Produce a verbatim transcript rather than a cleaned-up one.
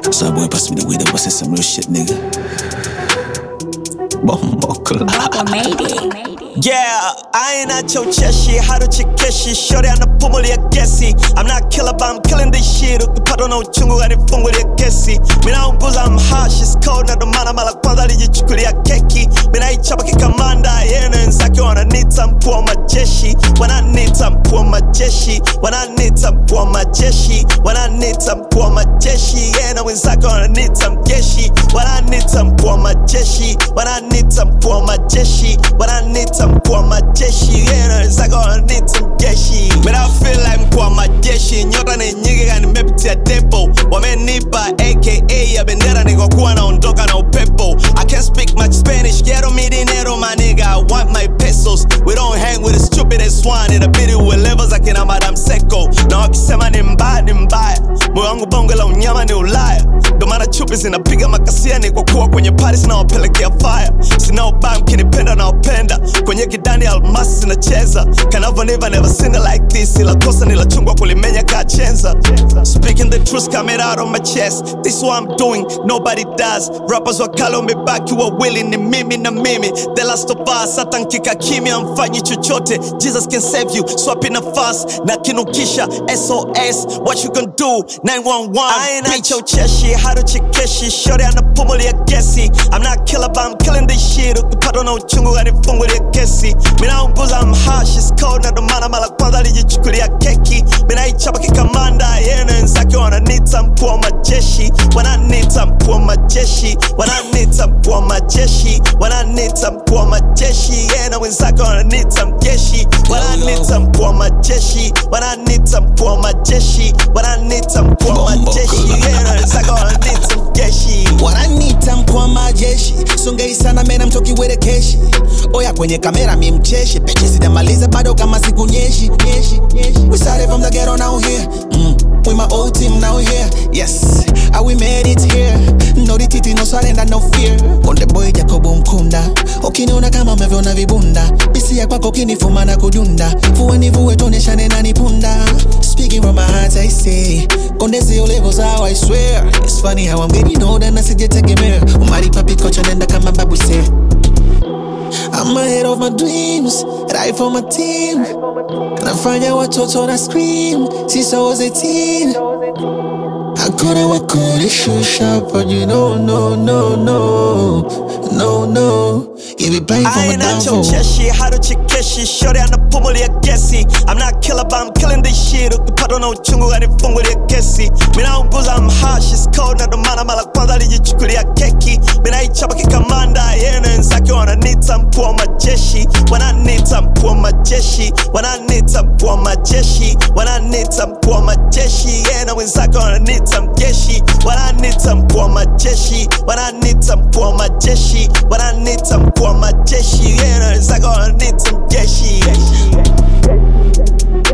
So boy, pass me the weed, I was some real shit, nigga. Bombo Yeah, I ain't at your cheshi, hado chikeshi, shorty anapumulia kesi. I'm not killer, but I'm killing this shit. Ukipata na uchungu gani fungulia kesi. Mina unguza, I'm harsh, it's cold, na domana mala kwanza lijichukulia keki. Mina ichapa kikamanda, yena wenzake wananiita mkuu wa majeshi. Wananiita mkuu wa majeshi, wananiita mkuu wa majeshi, wananiita mkuu wa majeshi. Yena wenzake wananiita mjeshi, wananiita mkuu wa majeshi, wananiita mkuu wa majeshi, wananiita mkuu wa majeshi. Yena wenzake wananiita mjeshi. But I feel like mkuu wa majeshi. Nyota ni nyingi gani mepitia depo. Wamenipa aka ya bendera niko kuwa naondoka na upepo. I can't speak much Spanish, quiero mi dinero my nigga, I want my pesos. We don't hang with the stupidest one. In a video with levels akina Madam Seko. Na wakisema ni mbaya ni mbaya, moyo wangu bongo la unyama ni Ulaya. Ndo maana chupi zinapiga makasia ni kwa kuwa kwenye Paris na wapelekea fire. Sina ubaya mkinipenda na wapenda, kwenye kidani almasi zinacheza. Kanavo never never seen it like this. Ila kosa nila chungwa kulimenya kachenza. Speaking the truth coming out on my chest. This is what I'm doing, nobody does. Rappers wakale on me back, you are willing. Ni mimi na mimi, the last of us. Hata nkika kimya mfanyi chochote. Jesus can save you, swapping a fast. Na kinukisha, S O S, what you gonna do? nine one one, I ain't at your cheshi, hado chikeshi. Shorty anapumulia kesi. I'm not killer, but I'm killing this shit. Ukipata na uchungu gani fungulia kesi. Mina unguza, I'm harsh, it's cold, na domana mala kwanza lijichukulia keki. Mina ichapa kikamanda, yena wenzake wananiita mkuu wa majeshi. Wananiita mkuu wa majeshi, wananiita mkuu wa majeshi, wananiita mkuu wa majeshi. Yena wenzake wananiita mjeshi, wananiita mkuu wa majeshi, wananiita mkuu wa majeshi, wananiita mkuu wa majeshi. Yena wenzake wananiita mjeshi, wananiita mkuu wa majeshi. Songei sana mena mtoki wede keshi. Oya kwenye kamera mi mcheshi. Pechi sijamaliza bado kama siku nyeshi, nyeshi, nyeshi. We started from the ghetto now here. Mm. With my old team now here. Yes, how we made it here. No dititi, no surrender, no fear. Konde boy Jacobo Mkunda. Ukiniona kama umeviona vibunda. Bisi ya kwako kinifuma na kujunda. Fuwe nivuwe toneshane na nipunda. Speaking from my heart I say, Konde zio levels how I swear. It's funny how I'm getting older na sijetegemea. Umari papi kocha nenda kama babu say. I'm ahead of my dreams, right for my team. Nafanya watoto na scream since I was eighteen. I couldn't walk on the shoe shop, but you know, no, no, no, no, no. You be paying for my downfall. I ain't at your cheshi, hado chikeshi. Shorty anapumulia kesi. I'm not killer, but I'm killing this shit. Ukipata na uchungu gani fungulia kesi. Mina unguza, I'm harsh, it's cold, na domana mala kwanza lijichukulia keki. Mina ichapa kikamanda, yena wenzake wananiita mkuu wa majeshi. Wananiita mkuu wa majeshi, wananiita mkuu wa majeshi, wananiita mkuu wa majeshi. Yena wenzake wananiita mjeshi, wananiita mkuu wa majeshi, wananiita mkuu wa majeshi, wananiita mkuu wa majeshi. Yena wenzake wananiita mjeshi.